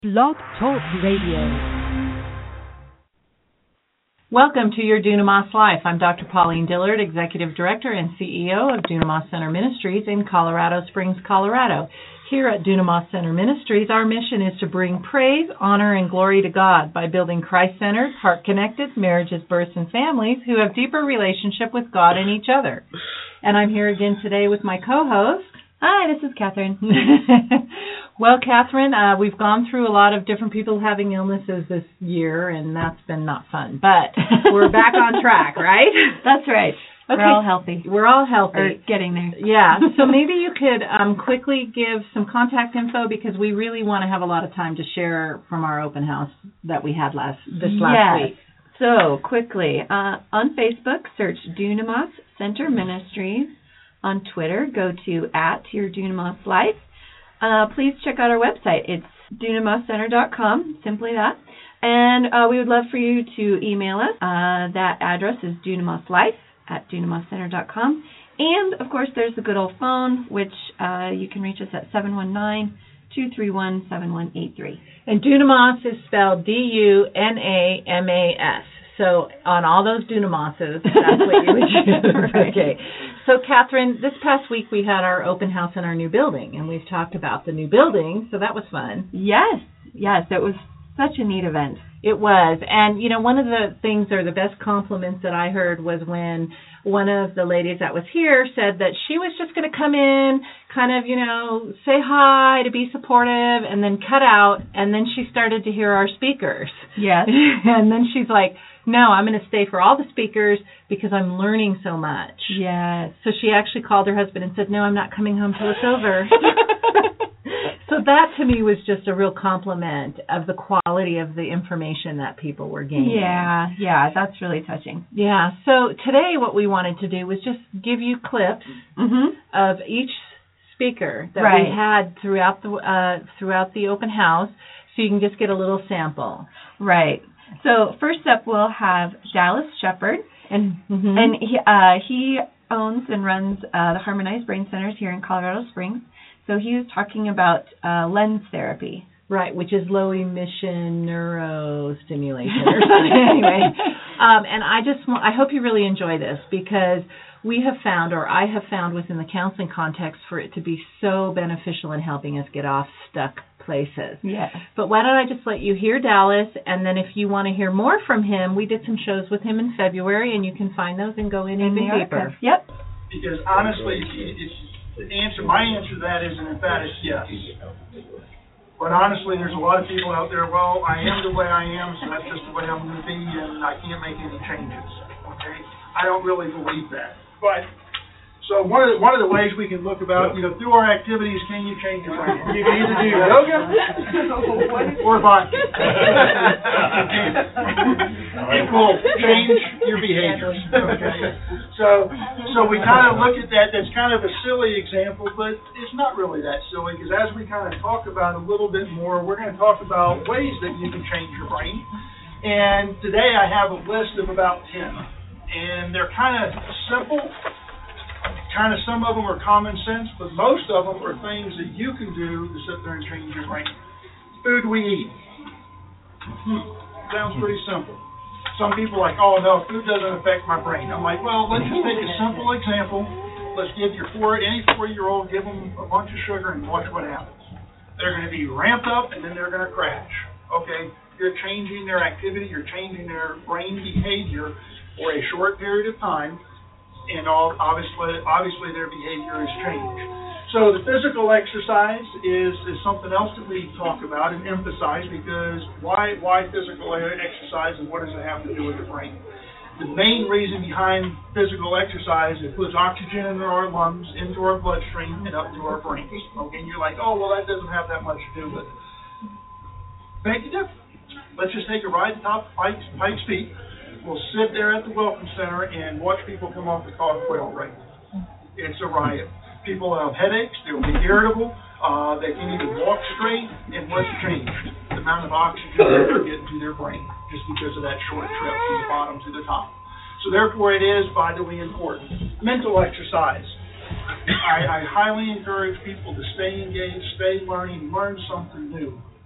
Blog Talk Radio. Welcome to your Dunamis Life. I'm Dr. Pauline Dillard, Executive Director and CEO of Dunamis Center Ministries in Colorado Springs, Colorado. Here at Dunamis Center Ministries, our mission is to bring praise, honor, and glory to God by building Christ-centered, heart-connected marriages, births, and families who have deeper relationship with God and each other. And I'm here again today with my co-host. Hi, this is Catherine. Well, Catherine, we've gone through a lot of different people having illnesses this year, and that's been not fun. But we're back on track, right? That's right. Okay. We're all healthy. We're all healthy. Or getting there. Yeah. So maybe you could quickly give some contact info because we really want to have a lot of time to share from our open house that we had last week. So quickly, on Facebook, search Dunamis Center Ministries. On Twitter, go to @YourDunamisLife. Please check out our website. It's DunamisCenter.com, simply that. And we would love for you to email us. That address is DunamisLife@DunamisCenter.com. And, of course, there's the good old phone, which you can reach us at 719-231-7183. And Dunamis is spelled D-U-N-A-M-A-S. So on all those Dunamises, that's what you would use. Right. Okay. So, Catherine, this past week we had our open house in our new building, and we've talked about the new building, so that was fun. Yes, it was such a neat event. It was. And, you know, one of the things or the best compliments that I heard was when one of the ladies that was here said that she was just going to come in, kind of, you know, say hi, to be supportive, and then cut out, and then she started to hear our speakers. Yes. And then she's like, no, I'm going to stay for all the speakers because I'm learning so much. Yes. So she actually called her husband and said, no, I'm not coming home till it's over. So that to me was just a real compliment of the quality of the information that people were gaining. Yeah, that's really touching. Yeah, so today what we wanted to do was just give you clips of each speaker that we had throughout the open house so you can just get a little sample. Right. So first up we'll have Dallas Shepard, and he owns and runs the Harmonized Brain Centers here in Colorado Springs. So he was talking about lens therapy. Right, which is low emission neurostimulation or something. Anyway, and I hope you really enjoy this because we have found, or I have found within the counseling context, for it to be so beneficial in helping us get off stuck places. Yes. But why don't I just let you hear Dallas, and then if you want to hear more from him, we did some shows with him in February, and you can find those and go in even deeper. Yep. Because honestly, my answer to that is an emphatic yes. But honestly, there's a lot of people out there, well, I am the way I am, so that's just the way I'm going to be, and I can't make any changes. Okay? I don't really believe that. But so one of the ways we can look about, you know, through our activities, can you change your brain? You can either do yoga or vodka. It will change your behaviors. Okay. So we kind of look at that. That's kind of a silly example, but it's not really that silly because as we kind of talk about a little bit more, we're going to talk about ways that you can change your brain. And today I have a list of about 10, and they're kind of simple. Kind of some of them are common sense, but most of them are things that you can do to sit there and change your brain. Food we eat. Sounds pretty simple. Some people are like, oh no, food doesn't affect my brain. I'm like, well, let's just take a simple example. Let's give any 4-year-old, give them a bunch of sugar and watch what happens. They're going to be ramped up and then they're going to crash. Okay, you're changing their activity, you're changing their brain behavior for a short period of time. And obviously their behavior has changed. So the physical exercise is something else that we talk about and emphasize because why physical exercise and what does it have to do with the brain? The main reason behind physical exercise is it puts oxygen into our lungs, into our bloodstream, and up to our brains. Okay, and you're like, oh, well, that doesn't have that much to do with it. Make a difference. Let's just take a ride to the top of Pikes Peak. We'll sit there at the Welcome Center and watch people come off the cod quail rate. It's a riot. People have headaches. They'll be irritable. They can't even walk straight. And what's changed? The amount of oxygen they're getting to their brain just because of that short trip from the bottom to the top. So therefore it is vitally important. Mental exercise. I highly encourage people to stay engaged, stay learning, learn something new.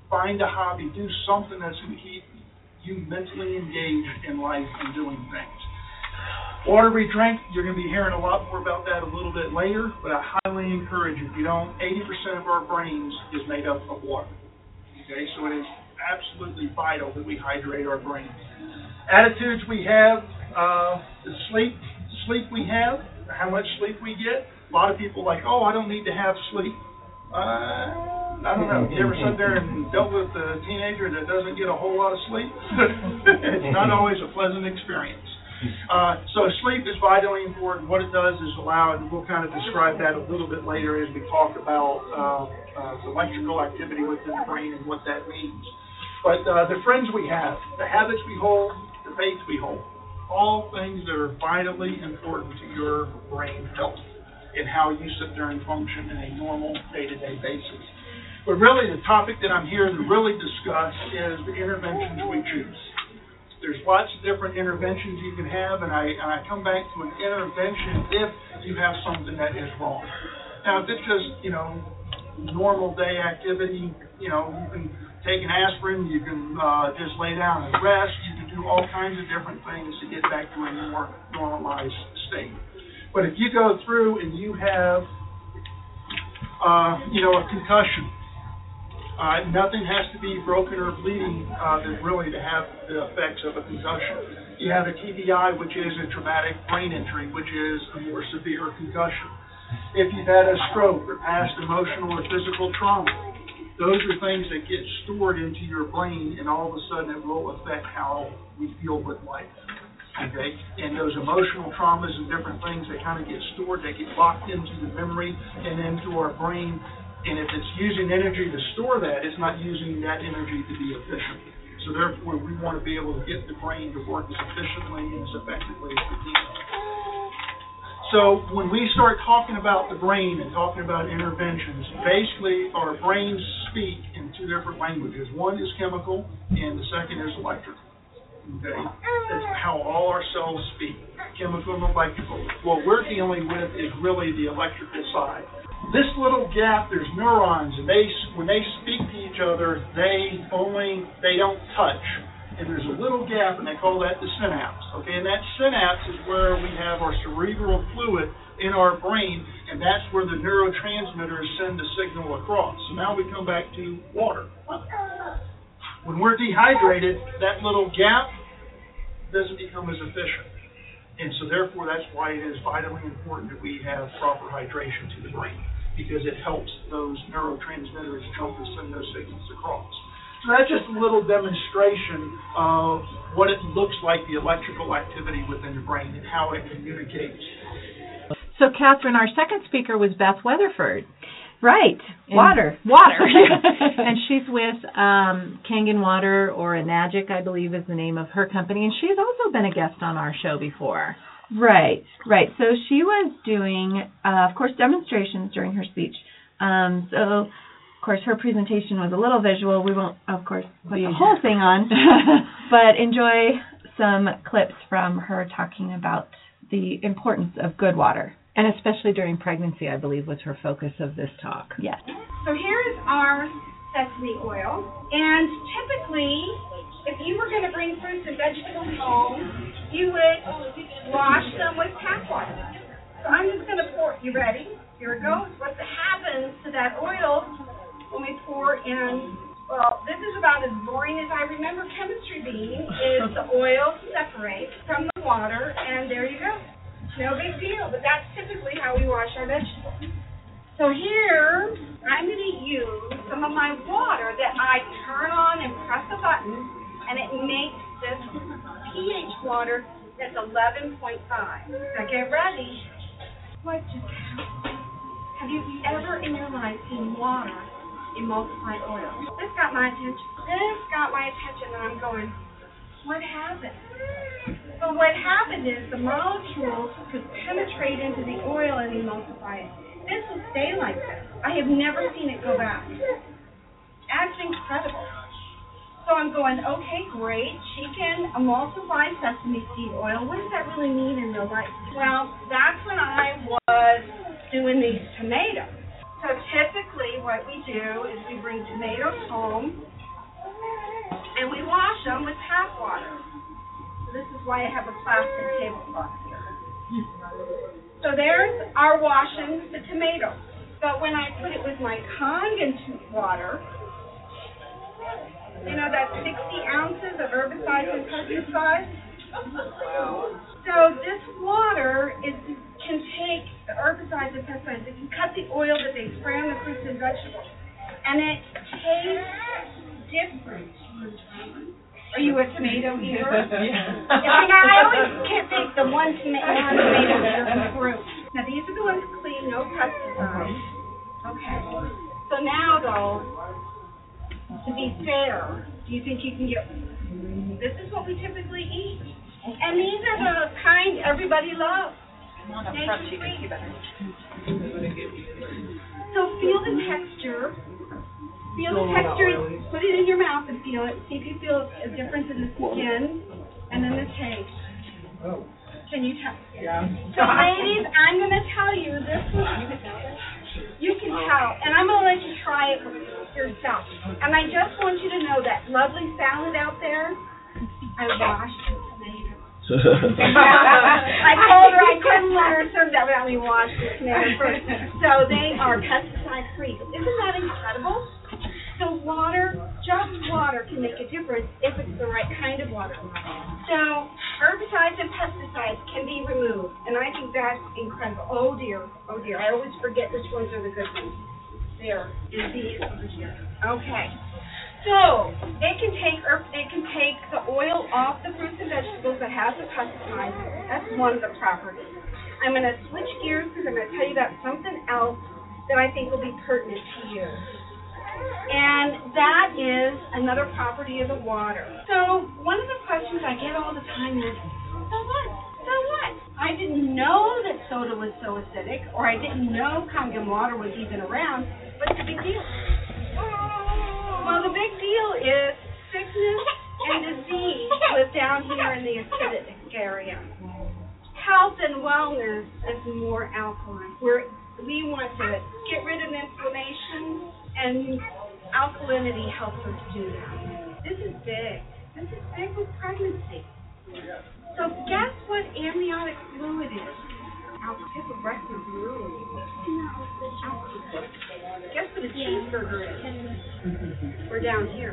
find a hobby, do something that's going to keep you mentally engaged in life and doing things. Water we drink, you're going to be hearing a lot more about that a little bit later, but I highly encourage you, if you don't, 80% of our brains is made up of water. Okay, so it is absolutely vital that we hydrate our brains. Attitudes we have, the sleep we have, how much sleep we get. A lot of people like, oh, I don't need to have sleep. I don't know. You ever sat there and dealt with a teenager that doesn't get a whole lot of sleep? It's not always a pleasant experience. So sleep is vitally important. What it does is allow, and we'll kind of describe that a little bit later as we talk about the electrical activity within the brain and what that means. But the friends we have, the habits we hold, the faith we hold, all things that are vitally important to your brain health and how you sit there and function in a normal day-to-day basis. But really the topic that I'm here to really discuss is the interventions we choose. There's lots of different interventions you can have, and I come back to an intervention if you have something that is wrong. Now, if it's just, normal day activity, you can take an aspirin, you can just lay down and rest, you can do all kinds of different things to get back to a more normalized state. But if you go through and you have, a concussion, nothing has to be broken or bleeding really to have the effects of a concussion. You have a TBI, which is a traumatic brain injury, which is a more severe concussion. If you've had a stroke or past emotional or physical trauma, those are things that get stored into your brain, and all of a sudden it will affect how we feel with life. Okay? And those emotional traumas and different things that kind of get stored, they get locked into the memory and into our brain. And if it's using energy to store that, it's not using that energy to be efficient. So therefore, we want to be able to get the brain to work as efficiently and as effectively as we can. So when we start talking about the brain and talking about interventions, basically our brains speak in two different languages. One is chemical, and the second is electrical. Okay? That's how all our cells speak, chemical and electrical. What we're dealing with is really the electrical side. This little gap, there's neurons, and when they speak to each other, they don't touch. And there's a little gap, and they call that the synapse. Okay, and that synapse is where we have our cerebral fluid in our brain, and that's where the neurotransmitters send the signal across. So now we come back to water. When we're dehydrated, that little gap doesn't become as efficient. And so therefore, that's why it is vitally important that we have proper hydration to the brain, because it helps those neurotransmitters help us send those signals across. So that's just a little demonstration of what it looks like, the electrical activity within the brain and how it communicates. So, Catherine, our second speaker was Beth Weatherford. Right. Water. And she's with Kangen Water, or Enagic, I believe is the name of her company. And she's also been a guest on our show before. Right. So she was doing, of course, demonstrations during her speech. So, of course, her presentation was a little visual. We won't, of course, put the whole thing on, but enjoy some clips from her talking about the importance of good water. And especially during pregnancy, I believe, was her focus of this talk. Yes. So here's our sesame oil. And typically, if you were going to bring fruits and vegetables home, you would wash them with tap water. So I'm just going to pour. You ready? Here it goes. What happens to that oil when we pour in? Well, this is about as boring as I remember chemistry being, is the oil separates from the water, and there you go. No big deal, but that's typically how we wash our vegetables. So here, I'm going to use some of my water that I turn on and press a button, and it makes this pH water that's 11.5. Now get ready. What just happened? Have you ever in your life seen water emulsified oil? This got my attention, and I'm going, what happened? So what happened is the molecules could penetrate into the oil and emulsify it. This will stay like this. I have never seen it go back. That's incredible. So I'm going, okay, great. She can emulsify sesame seed oil. What does that really mean in real life? Well, that's when I was doing these tomatoes. So typically what we do is we bring tomatoes home, this is why I have a plastic tablecloth here. So there's our washing the tomatoes. But when I put it with my Kangen water, you know, that's 60 ounces of herbicides and pesticides. So this water can take the herbicides and pesticides. It can cut the oil that they spray on the fruits and vegetables, and it tastes different. Are you a tomato eater? Yeah. I always can't take the one tomato eater from fruit. Now these are the ones clean, no pesticides. Okay. So now though, to be fair, do you think you can get? This is what we typically eat, and these are the kind everybody loves. So feel the texture. Feel the texture. Put it in your mouth and feel it. See if you feel a difference in the skin and in the taste. Can you tell? Yeah. So ladies, I'm going to tell you this one. You can tell, and I'm going to let you try it yourself. And I just want you to know that lovely salad out there, I washed the tomatoes. I told her I couldn't let her serve that without me washing the tomatoes first. So they are pesticide free. Isn't that incredible? So water, just water can make a difference if it's the right kind of water. So herbicides and pesticides can be removed, and I think that's incredible. Oh dear, I always forget which ones are the good ones. There, and these over here. Okay. So it can take the oil off the fruits and vegetables that has the pesticides. That's one of the properties. I'm going to switch gears because I'm going to tell you about something else that I think will be pertinent to you. And that is another property of the water. So one of the questions I get all the time is, so what? So what? I didn't know that soda was so acidic, or I didn't know Kangen water was even around. What's the big deal? Well, the big deal is sickness and disease live down here in the acidic area. Health and wellness is more alkaline. We want to get rid of inflammation, and alkalinity helps us do that. This is big. This is big with pregnancy. So guess what amniotic fluid is? People breakfast fluid. Guess what a cheeseburger is? We're down here.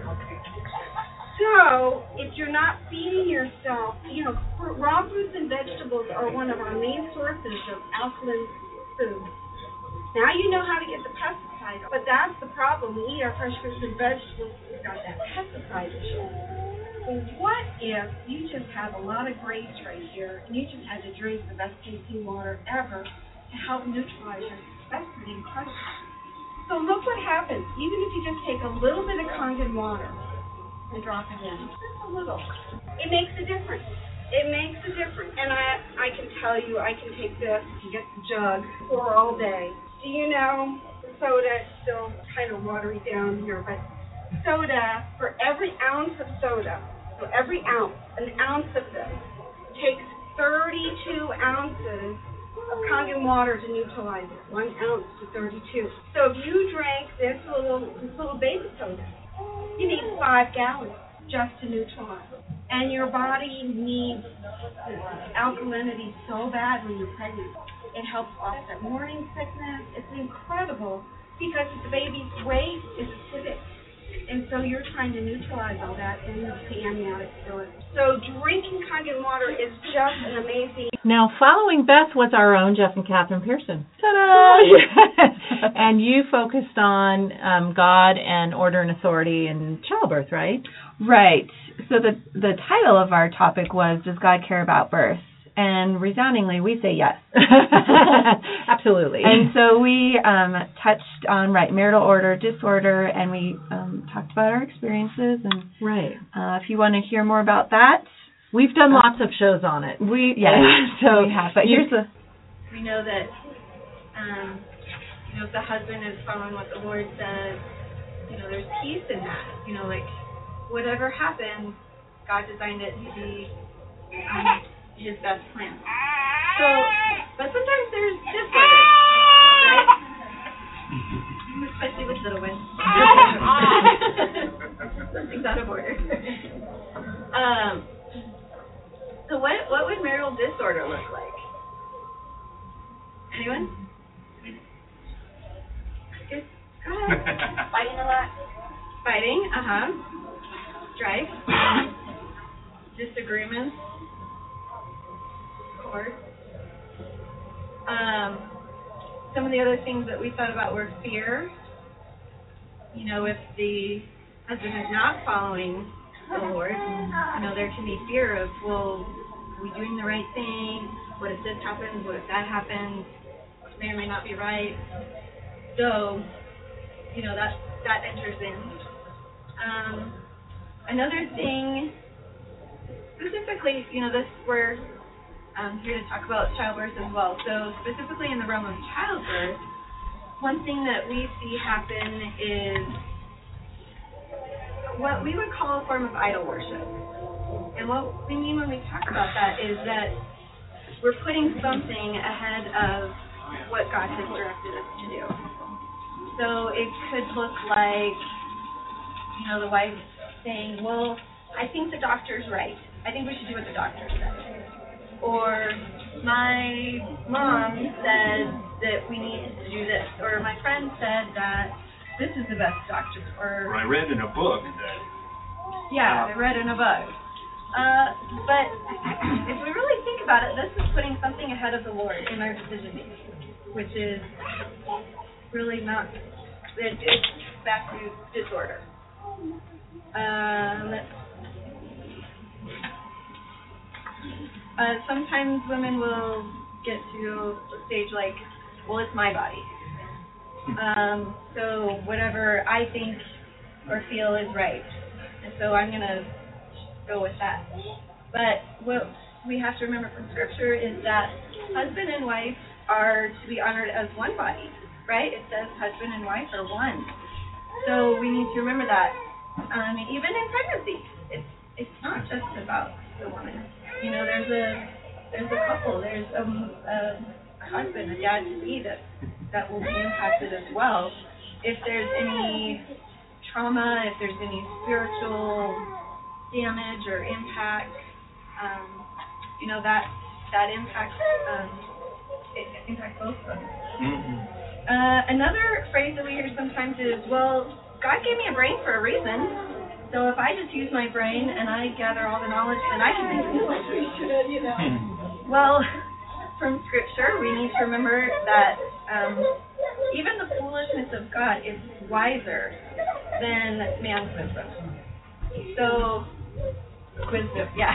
So if you're not feeding yourself, raw fruits and vegetables are one of our main sources of alkaline food. Now you know how to get the pesticide, but that's the problem. We eat our fresh fruits and vegetables, we've got that pesticide issue. So what if you just have a lot of grace right here, and you just had to drink the best tasting water ever to help neutralize your? That's pretty incredible. So look what happens, even if you just take a little bit of Kangen water and drop it in, just a little. It makes a difference. It makes a difference. And I can tell you, I can take this and get the jug for all day. Do you know, soda is still kind of watery down here, but soda, for every ounce of soda, so every ounce, an ounce of this, takes 32 ounces of Kangen water to neutralize it. 1 ounce to 32. So if you drank this little baby soda, you need 5 gallons just to neutralize it. And your body needs alkalinity so bad when you're pregnant. It helps offset morning sickness. It's incredible because the baby's weight is acidic. And so you're trying to neutralize all that in the amniotic fluid. So drinking Kangen water is just an amazing. Now, following Beth was our own Jeff and Catherine Pearson. Ta-da! And you focused on God and order and authority in childbirth, right? Right. So the title of our topic was, Does God Care About Birth? And resoundingly, we say yes. Absolutely. And so we touched on marital order, disorder, and we talked about our experiences. And right. If you want to hear more about that, we've done lots of shows on it. So we have. But we know that if the husband is following what the Lord says, there's peace in that. Like whatever happens, God designed it to be His best plan. So, but sometimes there's disorder, right? Especially with little ones. Something's out of order. So what would marital disorder look like? Anyone? Good. Go ahead. Fighting a lot. Fighting, strife, disagreements, of course. Some of the other things that we thought about were fear. You know, if the husband is not following the Lord, you know, there can be fear of, well, are we doing the right thing? What if this happens? What if that happens? It may or may not be right. So, you know, that enters in. Another thing, specifically, you know, we're here to talk about childbirth as well. So specifically in the realm of childbirth, one thing that we see happen is what we would call a form of idol worship. And what we mean when we talk about that is that we're putting something ahead of what God has directed us to do. So it could look like, you know, the wife saying, well, I think the doctor's right. I think we should do what the doctor says. Or my mom said that we need to do this. Or my friend said that this is the best doctor. Or I read in a book that... Yeah, I read in a book. But if we really think about it, this is putting something ahead of the Lord in our decision making, which is really not... It's back to disorder. Sometimes women will get to a stage like, well, it's my body. So whatever I think or feel is right. And so I'm going to go with that. But what we have to remember from Scripture is that husband and wife are to be honored as one body, right? It says husband and wife are one. So we need to remember that. Even in pregnancy, it's not just about the woman. You know, there's a couple, there's a husband, a dad to be that will be impacted as well. If there's any trauma, if there's any spiritual damage or impact, you know, that impacts it impacts both of them. Mm-hmm. Another phrase that we hear sometimes is, well, God gave me a brain for a reason. So if I just use my brain and I gather all the knowledge, then I can make a decision. Well, from Scripture, we need to remember that even the foolishness of God is wiser than man's wisdom. So, wisdom, yeah.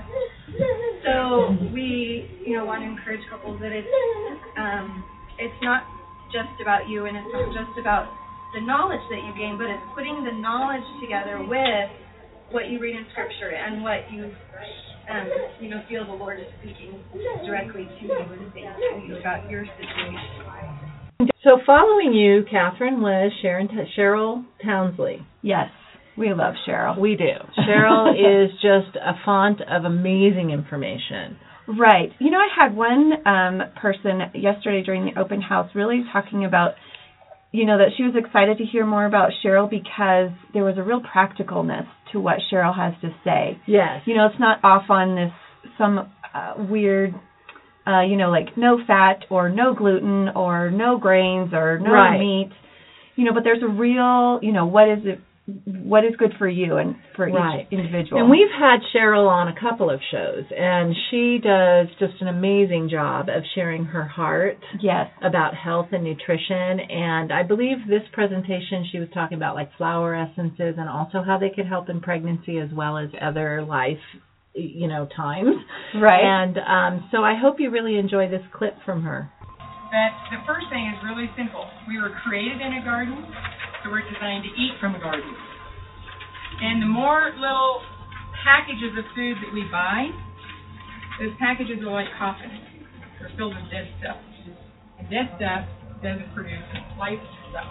So we, you know, want to encourage couples that it's not just about you, and it's not just about the knowledge that you gain, but it's putting the knowledge together with what you read in Scripture and what you, you know, feel the Lord is speaking directly to you and saying to you about your situation. So following you, Catherine, was Cheryl Townsley. Yes, we love Cheryl. We do. Cheryl is just a font of amazing information. Right. You know, I had one person yesterday during the open house really talking about, you know, that she was excited to hear more about Cheryl because there was a real practicalness to what Cheryl has to say. Yes. You know, it's not off on this some weird, you know, like no fat or no gluten or no grains or no meat. You know, but there's a real, you know, what is good for you and for each individual. And we've had Cheryl on a couple of shows, and she does just an amazing job of sharing her heart about health and nutrition. And I believe this presentation she was talking about like flower essences and also how they could help in pregnancy as well as other life, you know, times. Right. And so I hope you really enjoy this clip from her. That the first thing is really simple. We were created in a garden, so we're designed to eat from a garden. And the more little packages of food that we buy, those packages are like coffins. They're filled with dead stuff. And dead stuff doesn't produce life stuff.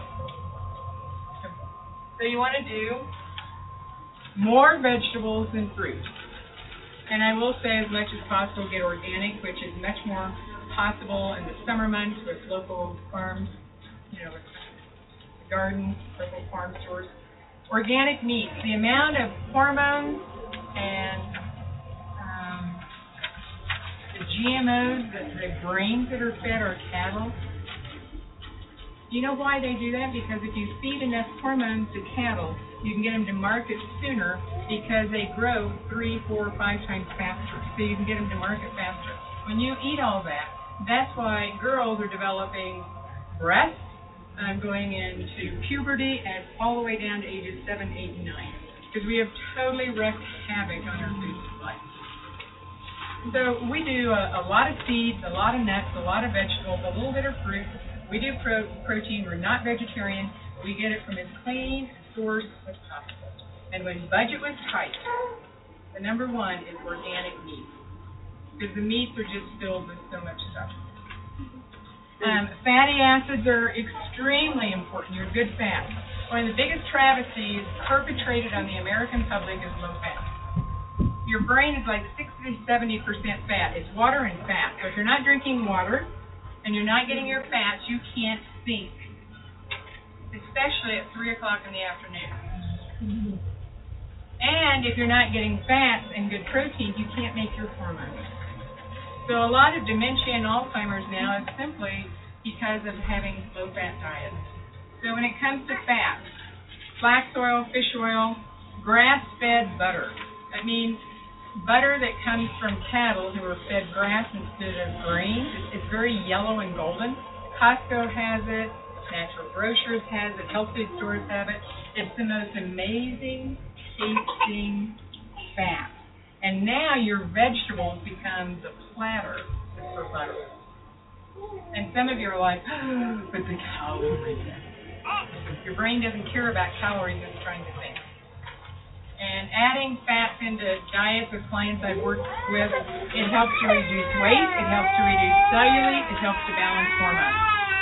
So you want to do more vegetables than fruit. And I will say as much as possible get organic, which is much more possible in the summer months with local farms, you know, with the gardens, local farm stores. Organic meat, the amount of hormones and GMOs, the grains that are fed are cattle. Do you know why they do that? Because if you feed enough hormones to cattle, you can get them to market sooner because they grow 3, 4, 5 times faster. So you can get them to market faster. When you eat all that, that's why girls are developing breasts, going into puberty, and all the way down to ages 7, 8, and 9. Because we have totally wreaked havoc on our food supply. So we do a lot of seeds, a lot of nuts, a lot of vegetables, a little bit of fruit. We do protein. We're not vegetarian. We get it from as clean a source as possible. And when budget was tight, the number one is organic meat. Because the meats are just filled with so much stuff. Fatty acids are extremely important. Your good fat. One of the biggest travesties perpetrated on the American public is low fat. Your brain is like 60 to 70% fat. It's water and fat. So if you're not drinking water and you're not getting your fats, you can't think, especially at 3 o'clock in the afternoon. And if you're not getting fats and good protein, you can't make your hormones. So a lot of dementia and Alzheimer's now is simply because of having low-fat diets. So when it comes to fat, flax oil, fish oil, grass-fed butter. That means butter that comes from cattle who are fed grass instead of grain. It's very yellow and golden. Costco has it. Natural Grocers has it. Health food stores have it. It's the most amazing tasting fat. And now your vegetables become the platter for butter. And some of you are like, oh, but the calories. Your brain doesn't care about calories, it's trying to think. And adding fats into diets with clients I've worked with, it helps to reduce weight, it helps to reduce cellulite, it helps to balance hormones.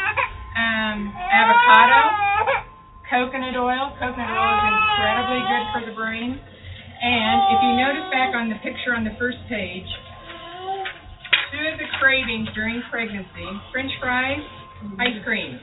Avocado, coconut oil. Coconut oil is incredibly good for the brain. And if you notice back on the picture on the first page, 2 of the cravings during pregnancy, French fries, ice cream.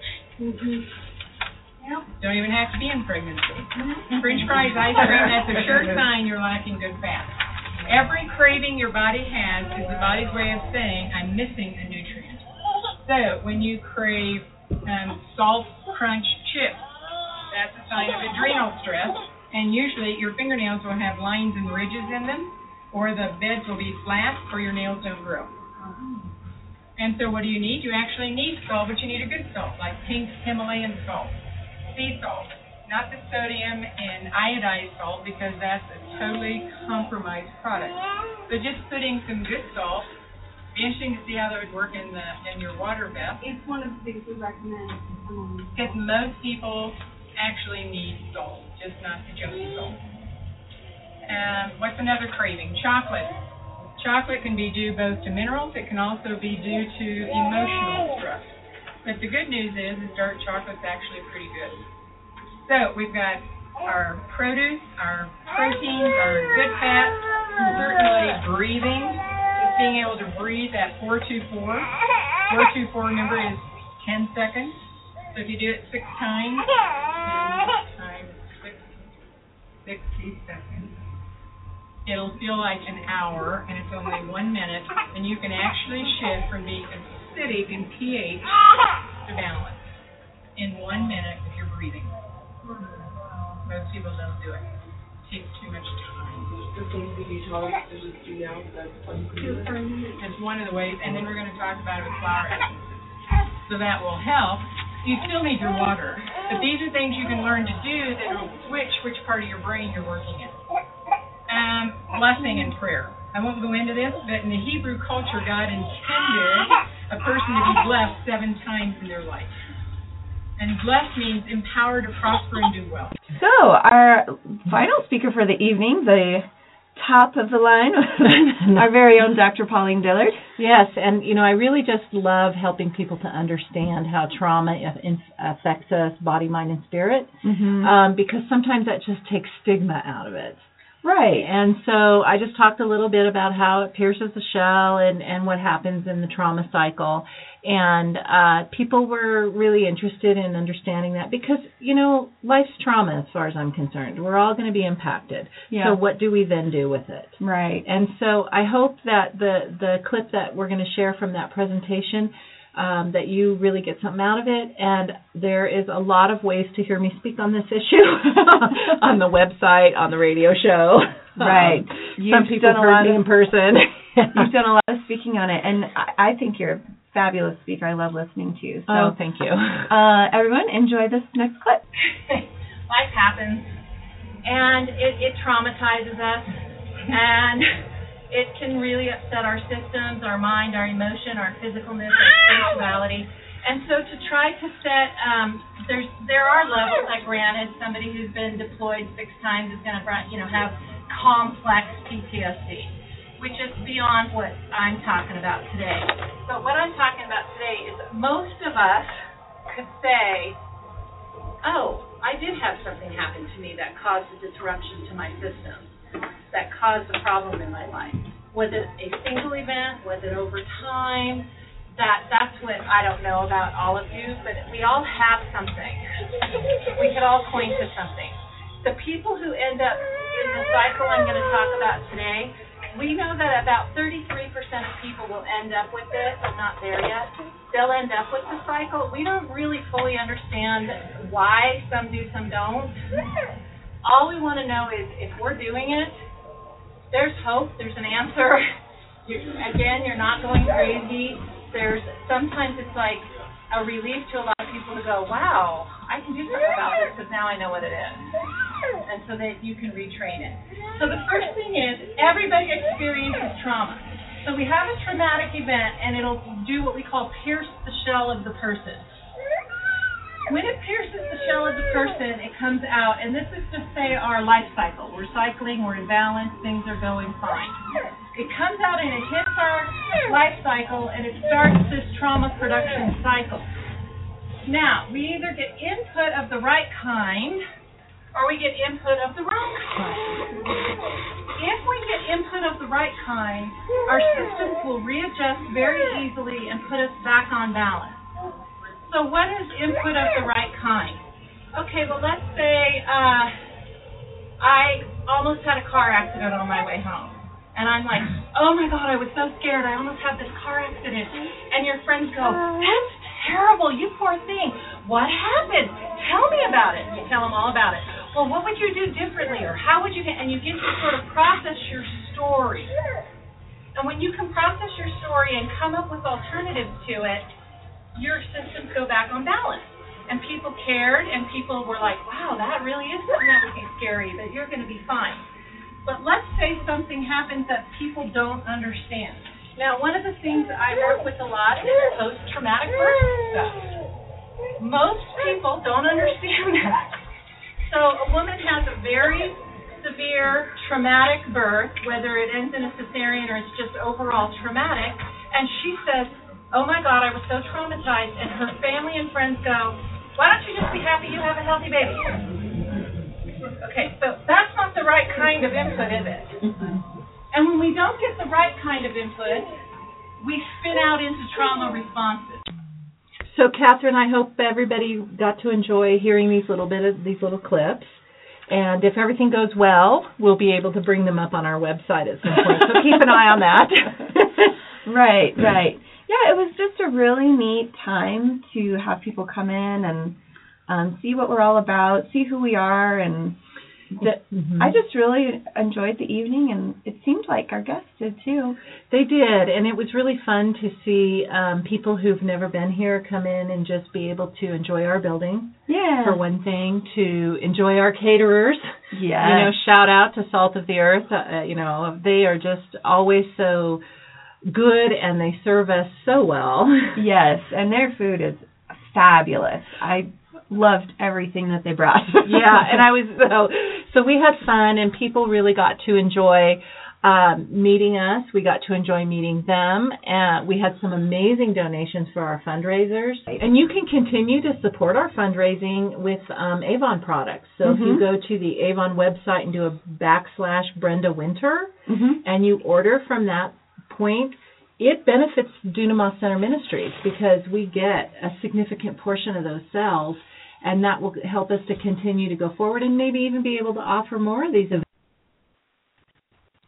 Don't even have to be in pregnancy. French fries, ice cream, that's a sure sign you're lacking good fat. Every craving your body has is the body's way of saying, I'm missing a nutrient. So when you crave salt crunch chips, that's a sign of adrenal stress. And usually your fingernails will have lines and ridges in them, or the beds will be flat, or your nails don't grow. And so what do you need? You actually need salt, but you need a good salt, like pink Himalayan salt, sea salt, not the sodium and iodized salt, because that's a totally compromised product. So just putting some good salt. It'd be interesting to see how that would work in your water bath. It's one of the things we recommend. Because most people actually need salt, just not the junky salt. What's another craving? Chocolate. Chocolate can be due both to minerals. It can also be due to emotional stress. But the good news is dark chocolate's actually pretty good. So we've got our produce, our proteins, our good fats, certainly breathing, just being able to breathe at 424. 424, remember, is 10 seconds. So if you do it 6 times, 10 times 6, 60 seconds. It'll feel like an hour, and it's only 1 minute, and you can actually shift from being acidic in pH to balance in 1 minute if you're breathing. Most people don't do it. It takes too much time. The things we detox to just do now, that's It's one of the ways, and then we're going to talk about it with flower essences. So that will help. You still need your water, but these are things you can learn to do that will switch which part of your brain you're working in. Blessing and prayer. I won't go into this, but in the Hebrew culture, God intended a person to be blessed 7 times in their life. And blessed means empowered to prosper and do well. So, our final speaker for the evening, the top of the line, our very own Dr. Pauline Dillard. Yes, and I really just love helping people to understand how trauma affects us, body, mind, and spirit, because sometimes that just takes stigma out of it. Right. And so I just talked a little bit about how it pierces the shell and what happens in the trauma cycle. And people were really interested in understanding that because, life's trauma as far as I'm concerned. We're all going to be impacted. Yeah. So what do we then do with it? Right. And so I hope that the clip that we're going to share from that presentation, that you really get something out of it. And there is a lot of ways to hear me speak on this issue on the website, on the radio show. Right. Some people heard me in person. You've done a lot of speaking on it, and I think you're a fabulous speaker. I love listening to you. So, thank you. Everyone, enjoy this next clip. Life happens, and it traumatizes us, and it can really upset our systems, our mind, our emotion, our physicalness, our spirituality. And so to try to set, there are levels. Like granted, somebody who's been deployed 6 times is going to, have complex PTSD, which is beyond what I'm talking about today. But what I'm talking about today is most of us could say, oh, I did have something happen to me that caused a disruption to my system, that caused a problem in my life. Was it a single event? Was it over time? That's what I don't know about all of you, but we all have something. We could all point to something. The people who end up in the cycle I'm going to talk about today, we know that about 33% of people will end up with it. I'm not there yet. They'll end up with the cycle. We don't really fully understand why some do, some don't. All we want to know is if we're doing it, there's hope, there's an answer. You're not going crazy. Sometimes it's like a relief to a lot of people to go, wow, I can do something about this because now I know what it is. And so that you can retrain it. So the first thing is everybody experiences trauma. So we have a traumatic event and it'll do what we call pierce the shell of the person. When it pierces the shell of the person, it comes out, and this is to say our life cycle. We're cycling, we're in balance, things are going fine. It comes out and it hits our life cycle, and it starts this trauma production cycle. Now, we either get input of the right kind, or we get input of the wrong kind. If we get input of the right kind, our systems will readjust very easily and put us back on balance. So what is input of the right kind? Okay, well, let's say I almost had a car accident on my way home. And I'm like, oh, my God, I was so scared. I almost had this car accident. And your friends go, that's terrible. You poor thing. What happened? Tell me about it. You tell them all about it. Well, what would you do differently? Or how would you, and you get to sort of process your story. And when you can process your story and come up with alternatives to it, your systems go back on balance. And people cared, and people were like, wow, that really is something that would be scary, but you're going to be fine. But let's say something happens that people don't understand. Now, one of the things I work with a lot is post-traumatic birth stuff. Most people don't understand that. So a woman has a very severe traumatic birth, whether it ends in a cesarean or it's just overall traumatic, and she says, oh, my God, I was so traumatized, and her family and friends go, why don't you just be happy you have a healthy baby? Okay, so that's not the right kind of input, is it? And when we don't get the right kind of input, we spin out into trauma responses. So, Catherine, I hope everybody got to enjoy hearing these little clips. And if everything goes well, we'll be able to bring them up on our website at some point. So keep an eye on that. Right. Yeah, it was just a really neat time to have people come in and see what we're all about, see who we are, and I just really enjoyed the evening, and it seemed like our guests did too. They did, and it was really fun to see people who've never been here come in and just be able to enjoy our building. Yeah. For one thing, to enjoy our caterers. Yeah. Shout out to Salt of the Earth. They are just always so good, and they serve us so well. Yes, and their food is fabulous. I loved everything that they brought. Yeah, and so we had fun, and people really got to enjoy meeting us. We got to enjoy meeting them. We had some amazing donations for our fundraisers. And you can continue to support our fundraising with Avon products. So if you go to the Avon website and do a / Brenda Winter, and you order from that point, it benefits Dunamis Center Ministries because we get a significant portion of those sales, and that will help us to continue to go forward and maybe even be able to offer more of these events.